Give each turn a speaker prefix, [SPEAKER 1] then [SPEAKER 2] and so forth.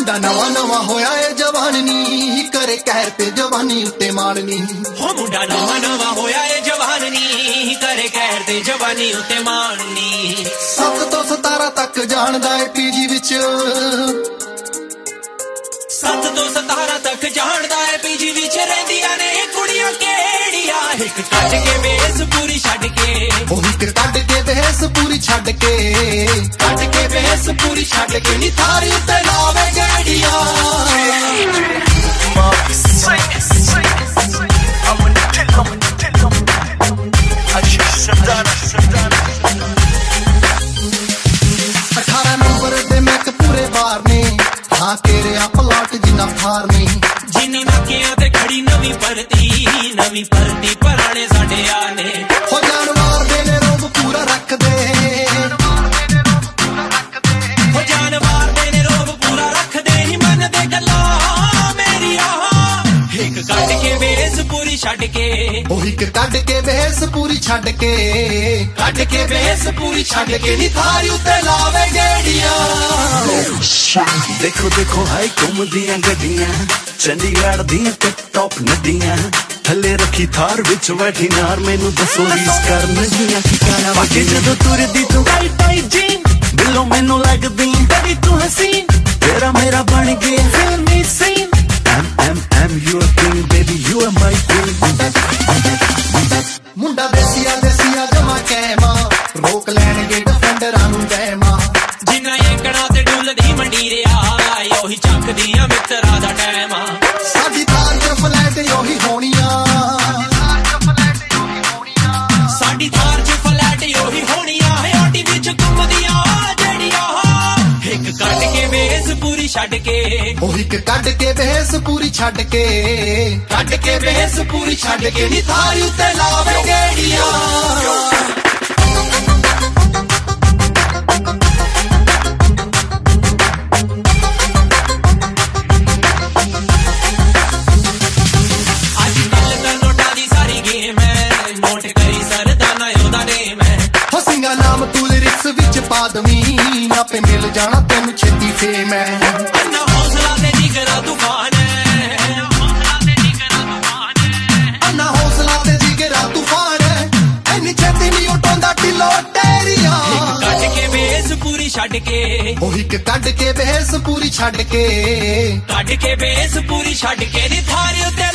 [SPEAKER 1] ਮੁੰਡਾ ਨਵਾਂ ਨਵਾਂ ਹੋਇਆ ਏ ਜਵਾਨ ਨੀ ਕਰੇ ਕਹਿਰ ਤੇ ਜਵਾਨੀ ਉੱਤੇ ਮਾਣਨੀ
[SPEAKER 2] ਹੋ ਮੁੰਡਾ ਨਵਾਂ ਨਵਾਂ ਹੋਇਆ ਏ ਜਵਾਨ ਨੀ ਕਰੇ ਕਹਿਰ ਤੇ ਜਵਾਨੀ ਉੱਤੇ ਮਾਣਨੀ
[SPEAKER 1] 7 ਤੋਂ 17 ਤੱਕ ਜਾਣਦਾ ਏ ਪੀਜੀ ਵਿੱਚ
[SPEAKER 2] 7 ਤੋਂ 17 ਤੱਕ ਜਾਣਦਾ ਏ ਪੀਜੀ ਵਿੱਚ ਰਹਿੰਦੀਆਂ ਨੇ ਕੁੜੀਆਂ ਕਿਹੜੀਆਂ ਇੱਕ ਕੱਢ ਕੇ ਵੇਸ ਪੂਰੀ ਛੱਡ ਕੇ
[SPEAKER 1] ਉਹ ਇੱਕ ਕੱਢ ਕੇ ਵੇਸ ਪੂਰੀ ਛੱਡ ਕੇ
[SPEAKER 2] ਕੱਢ ਕੇ ਵੇਸ ਪੂਰੀ ਛੱਡ ਕੇ ਨੀ ਥਾਰੀ ਉੱਤੇ ਲਾਵੇ ਗੇੜੀਆਂ ਜਿੰਨੀ ਨਾਕਿਆਂ ਤੇ ਖੜੀ ਨਵੀਂ ਭਰਤੀ ਪਰਾਣੇ ਸਾਡੇ ਆ ਨੇ
[SPEAKER 1] ਹੋ ਜਾਨਵਰ ਦੇ ਨੇ ਰੋਬ ਪੂਰਾ ਰੱਖਦੇ
[SPEAKER 2] ਹੋ ਜਾਨਵਰ ਦੇ ਨੇ ਰੋਬ ਪੂਰਾ ਰੱਖਦੇ ਹੀ ਮੰਨਦੇ ਗੱਲਾਂ ਮੇਰੀਆਂ ਇੱਕ ਕੱਢ ਕੇ ਵੇਸ ਪੂਰੀ ਛੱਡ ਕੇ
[SPEAKER 1] ਉਹ ਇੱਕ ਕੱਢ ਕੇ ਵੇਸ ਪੂਰੀ ਛੱਡ ਕੇ
[SPEAKER 2] ਕੱਢ ਕੇ ਵੇਸ ਪੂਰੀ ਛੱਡ ਕੇ ਨੀ ਥਾਰੀ ਉੱਤੇ ਲਾਵੇ ਗੇੜੀਆਂ
[SPEAKER 3] ਦੇਖੋ ਦੇਖੋ ਹਾਈ ਘੁੰਮਦੀਆਂ ਗੱਡੀਆਂ ਚੰਡੀਗੜ੍ਹ ਦੀਆਂ ਟਿਪ ਟੌਪ ਨਦੀਆਂ ਥੱਲੇ ਰੱਖੀ ਥਾਰ ਵਿੱਚ ਬੈਠੀ ਨਾਰ ਮੈਨੂੰ ਦੱਸੋ ਰੀਸ ਕਰਨਗੀਆਂ ਕੀ ਕਰਾਂ ਬਾਕੀ ਜਦੋਂ ਤੁਰਦੀ ਤੂੰ ਟਾਈਟ ਜੀਨ ਦਿਲੋਂ ਮੈਨੂੰ ਲੱਗਦੀ ਬੜੀ ਤੂੰ ਹਸੀਨ ਤੇਰਾ ਮੇਰਾ ਬਣ ਗਿਆ ਫਿਲਮੀ scene I'm your king baby you are my queen
[SPEAKER 1] ਮੁੰਡਾ ਦੇਸੀਆ ਦੇਸੀਆ ਜਮਾ ਕਹਿਮਾ ਰੋਕ ਲੈਣਗੇ ਡਿਫੈਂਡਰਾਂ ਨੂੰ ਗੈਮਾ
[SPEAKER 2] ਜਿੰਨਾ ਏਕੜਾਂ ਤੇ ਡੁੱਲਦੀ ਮੰਡੀ ਰਿਆ ਉਹੀ ਚੱਕਦੀਆਂ ਮਿੱਤਰਾਂ ਦਾ ਟਾਈਮ ਆ
[SPEAKER 1] ਸਾਡੀ ਥਾਰ ਚ ਫਲੈਟ ਉਹੀ ਹੋਣੀਆਂ
[SPEAKER 2] ਸਾਡੀ ਥਾਰ ਚ ਫਲੈਟ ਉਹੀ ਹੋਣੀਆਂ ਆਟੀ ਵਿੱਚ ਘੁੰਮਦੀਆਂ ਜਿਹੜੀਆਂ ਇੱਕ ਕੱਢ ਕੇ ਵੇਸ ਪੂਰੀ ਛੱਡ ਕੇ
[SPEAKER 1] ਉਹ ਇੱਕ ਕੱਢ ਕੇ ਵੇਸ ਪੂਰੀ ਛੱਡ ਕੇ
[SPEAKER 2] ਕੱਢ ਕੇ ਵੇਸ ਪੂਰੀ ਛੱਡ ਕੇ ਨੀ ਥਾਰੀ ਉੱਤੇ ਲਾਵੇ ਗੇੜੀਆਂ
[SPEAKER 1] ਨਾਮ ਤੂੰ ਲਿਰਿਕਸ ਵਿੱਚ ਪਾ ਦਵੀਂ ਆਪੇ ਮਿਲ ਜਾਣਾ ਤੈਨੂੰ ਛੇਤੀ ਫੇਮ ਹੈ
[SPEAKER 2] ਅੰਨਾ ਹੌਸਲਾ ਤੇ ਜਿਗਰਾ ਤੂਫਾਨ ਹੈ
[SPEAKER 1] ਅੰਨਾ ਹੌਸਲਾ ਤੇ ਜਿਗਰਾ ਤੂਫਾਨ ਹੈ ਐਨੀ ਛੇਤੀ ਨਹੀਂ ਉਟਾਉਂਦਾ ਢਿੱਲੋ ਟੇਰੀਆਂ
[SPEAKER 2] ਇੱਕ ਕੱਢ ਕੇ ਵੇਸ ਪੂਰੀ ਛੱਡ ਕੇ
[SPEAKER 1] ਉਹ ਇੱਕ ਕੱਢ ਕੇ ਵੇਸ ਪੂਰੀ ਛੱਡ ਕੇ
[SPEAKER 2] ਕੱਢ ਕੇ ਵੇਸ ਪੂਰੀ ਛੱਡ ਕੇ ਨੀ ਥਾਰੇ ਉੱਤੇ